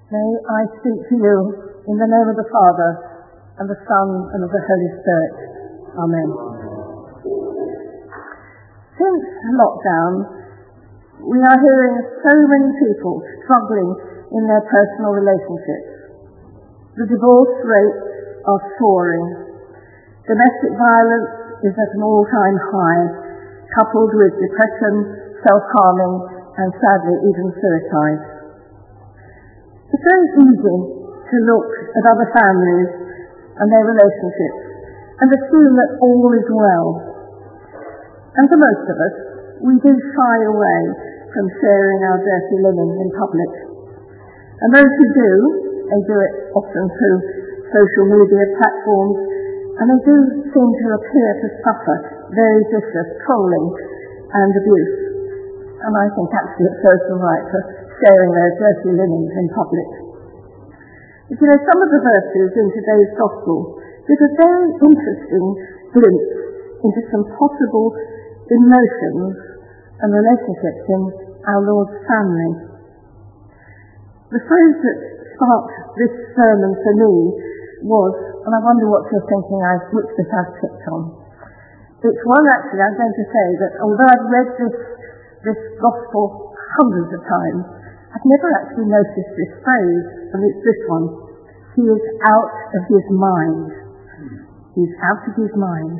May I speak to you in the name of the Father, and the Son, and of the Holy Spirit. Amen. Since lockdown, we are hearing so many people struggling in their personal relationships. The divorce rates are soaring. Domestic violence is at an all-time high, coupled with depression, self-harming, and sadly even suicide. It's very easy to look at other families and their relationships and assume that all is well. And for most of us, we do shy away from sharing our dirty linen in public. And those who do, they do it often through social media platforms, and they do seem to appear to suffer very vicious trolling and abuse. And I think actually it serves them right for sharing their dirty linen in public. But you know, some of the verses in today's Gospel give a very interesting glimpse into some possible emotions and relationships in our Lord's family. The phrase that sparked this sermon for me was, and I wonder what you're thinking which this has picked on. It's one actually I'm going to say that although I've read this Gospel hundreds of times, I've never actually noticed this phrase, and it's this one. He is out of his mind. He's out of his mind.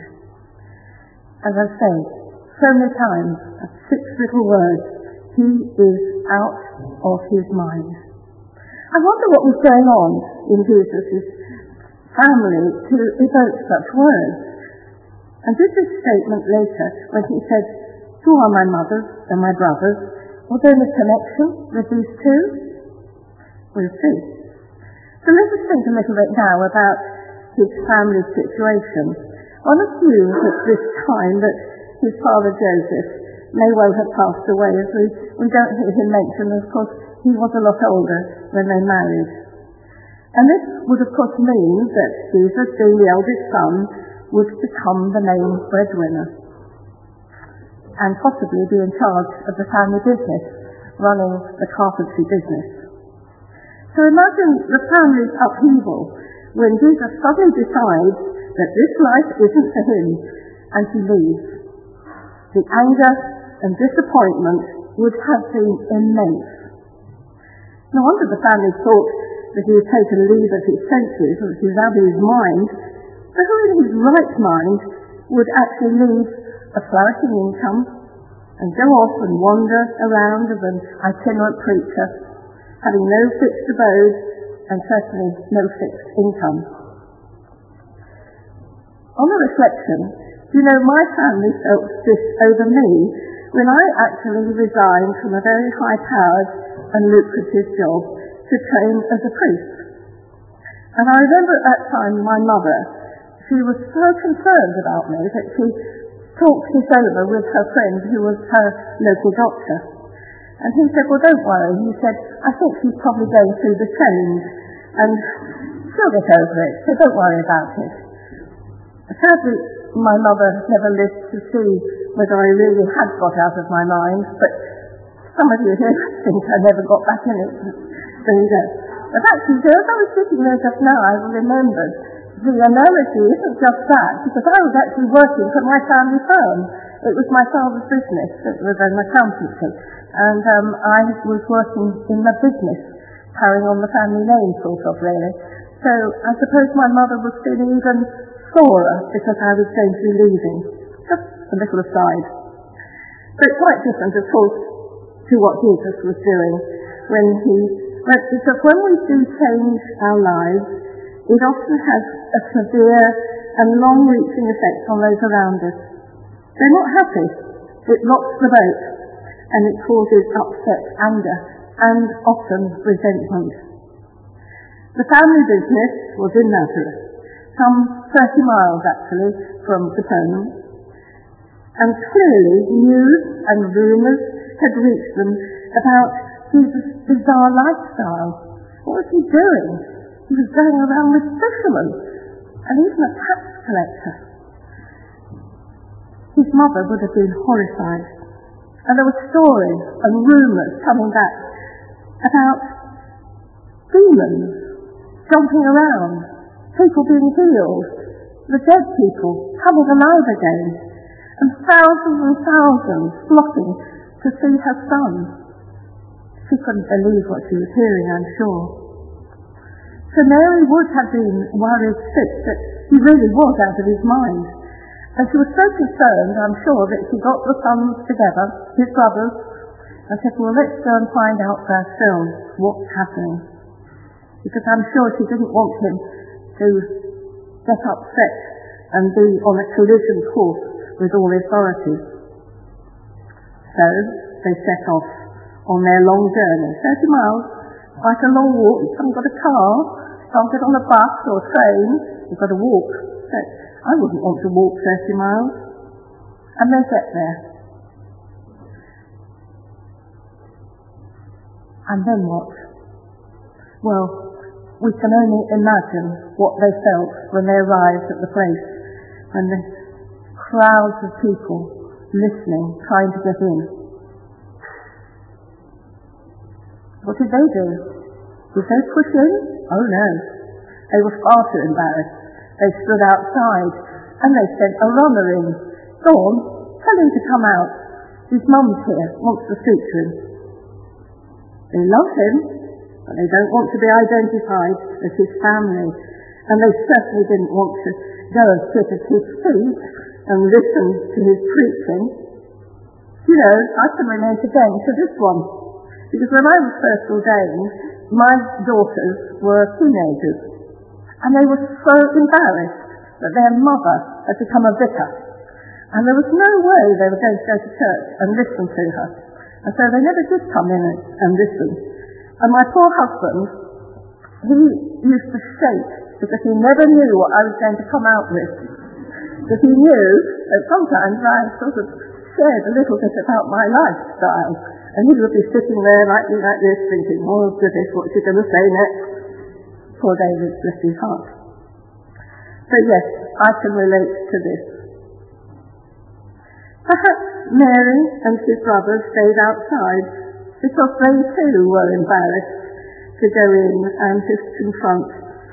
As I say, so many times, 6 little words, he is out of his mind. I wonder what was going on in Jesus' family to evoke such words. And did this statement later, when he said, "Who are my mothers and my brothers?" was there a connection with these two? We'll see. So let us think a little bit now about his family situation. One assumes at this time that his father Joseph may well have passed away, as we don't hear him mention. Of course, he was a lot older when they married. And this would of course mean that Jesus, being the eldest son, would become the main breadwinner and possibly be in charge of the family business, running the carpentry business. So imagine the family's upheaval when Jesus suddenly decides that this life isn't for him and he leaves. The anger and disappointment would have been immense. No wonder the family thought that he had taken leave of his senses, which is out of his mind. So who in his right mind would actually leave a flourishing income and go off and wander around as an itinerant preacher, having no fixed abode and certainly no fixed income? On a reflection, you know, my family felt this over me when I actually resigned from a very high-powered and lucrative job to train as a priest. And I remember at that time my mother, she was so concerned about me that she talked this over with her friend who was her local doctor. And he said, "Well, don't worry." He said, "I think she's probably going through the change and she'll get over it, so don't worry about it." Sadly, my mother never lived to see whether I really had got out of my mind, but some of you here think I never got back in it. So you know. But actually, as I was sitting there just now, I remembered the analogy isn't just that, because I was actually working for my family firm. It was my father's business. It was an accountancy. And I was working in the business, carrying on the family name, sort of, really. So I suppose my mother was feeling even sorer because I was going to be leaving. Just a little aside. But quite different, of course, to what Jesus was doing because when we do change our lives, it often has a severe and long-reaching effect on those around us. They're not happy. It rocks the boat, and it causes upset, anger, and often resentment. The family business was in Nazareth, some 30 miles actually from Capernaum, and clearly news and rumours had reached them about Jesus' bizarre lifestyle. What was he doing? He was going around with fishermen and even a tax collector. His mother would have been horrified. And there were stories and rumours coming back about demons jumping around, people being healed, the dead people coming alive again, and thousands flocking to see her son. She couldn't believe what she was hearing, I'm sure. So Mary would have been worried sick that he really was out of his mind. And she was so concerned, I'm sure, that she got the sons together, his brothers, and said, well, let's go and find out for ourselves what's happening. Because I'm sure she didn't want him to get upset and be on a collision course with all authorities. So they set off on their long journey, 30 miles, quite a long walk. You haven't got a car, can't get on a bus or a train, you've got to walk. So I wouldn't want to walk 30 miles. And they get there. And then what? Well, we can only imagine what they felt when they arrived at the place, and the crowds of people listening, trying to get in. What did they do? Did they push in? Oh no. They were far too embarrassed. They stood outside and they sent a runner in. Go on, tell him to come out. His mum's here, wants to speak to him. They love him, but they don't want to be identified as his family. And they certainly didn't want to go and sit at his feet and listen to his preaching. You know, I can relate again to this one. Because when I was first ordained, my daughters were teenagers, and they were so embarrassed that their mother had become a vicar, and there was no way they were going to go to church and listen to her, and so they never did come in and listen. And my poor husband, he used to shake because he never knew what I was going to come out with, because he knew that sometimes I sort of shared a little bit about my lifestyle. And he would be sitting there like this, thinking, oh goodness, what's he going to say next? Poor David, bless his heart. So yes, I can relate to this. Perhaps Mary and his brothers stayed outside because they too were embarrassed to go in and to confront.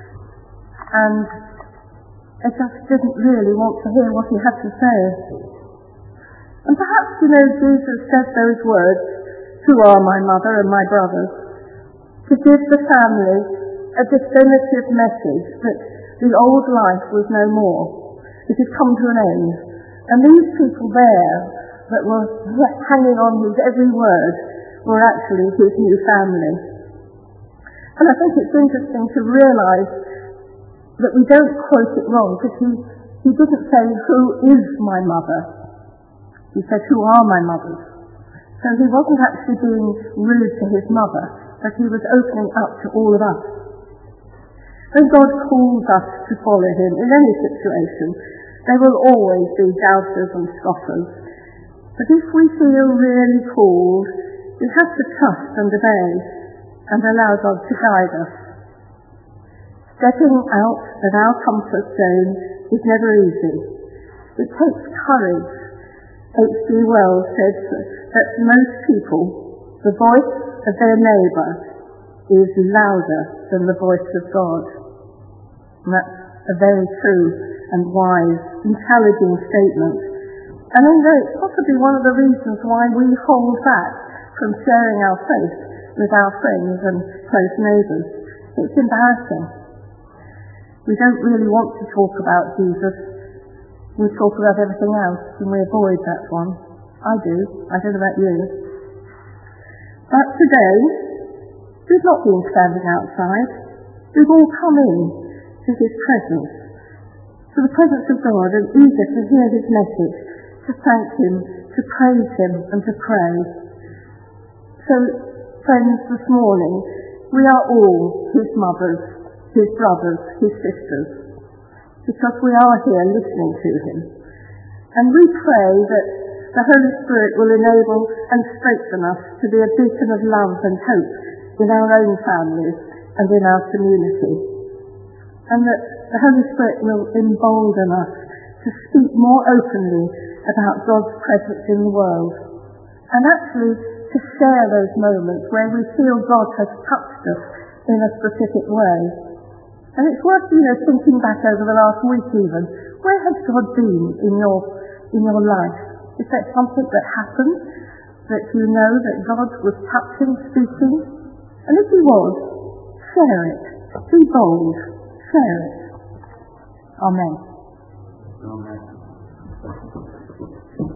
And they just didn't really want to hear what he had to say. And perhaps, Jesus said those words, who are my mother and my brothers, to give the family a definitive message that the old life was no more. It had come to an end. And these people there that were hanging on his every word were actually his new family. And I think it's interesting to realise that we don't quote it wrong, because he didn't say, who is my mother? He said, who are my mothers? So he wasn't actually being rude to his mother, but he was opening up to all of us. When God calls us to follow him in any situation, there will always be doubters and scoffers. But if we feel really called, we have to trust and obey and allow God to guide us. Stepping out of our comfort zone is never easy. It takes courage. H.G. Wells said that most people, the voice of their neighbour is louder than the voice of God. And that's a very true and wise, encouraging statement. And I know it's possibly one of the reasons why we hold back from sharing our faith with our friends and close neighbours. It's embarrassing. We don't really want to talk about Jesus. We talk about everything else and we avoid that one. I do. I don't know about you. But today, we've not been standing outside. We've all come in to his presence, to the presence of God, and eager to hear his message, to thank him, to praise him, and to pray. So, friends, this morning, we are all his mothers, his brothers, his sisters, because we are here listening to him. And we pray that the Holy Spirit will enable and strengthen us to be a beacon of love and hope in our own families and in our community. And that the Holy Spirit will embolden us to speak more openly about God's presence in the world. And actually to share those moments where we feel God has touched us in a specific way. And it's worth, thinking back over the last week even. Where has God been in your life? Is there something that happened that you know that God was touching, speaking? And if he was, share it. Be bold. Share it. Amen. Amen.